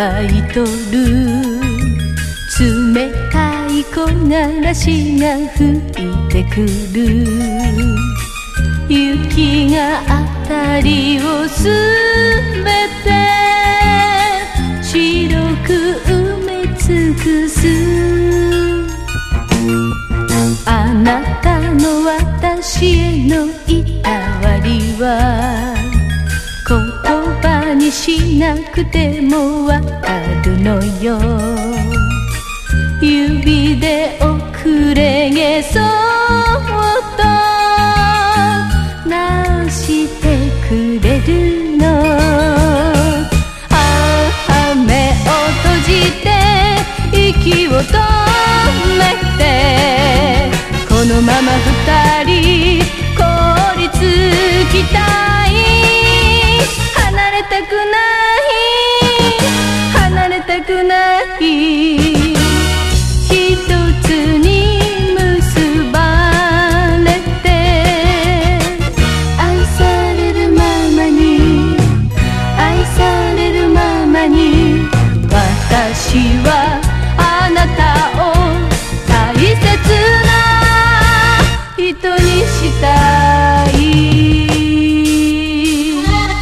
乾いとる冷たい木枯らしが吹いてくる雪が辺りをすべて白く埋め尽くすあなたの私へのいたわりは言葉にしなくてもわかるのよ指で遅れげそっと直してくれるの目を閉じて息を止めてこのまま二人凍りつきたい離れたくない離れたくない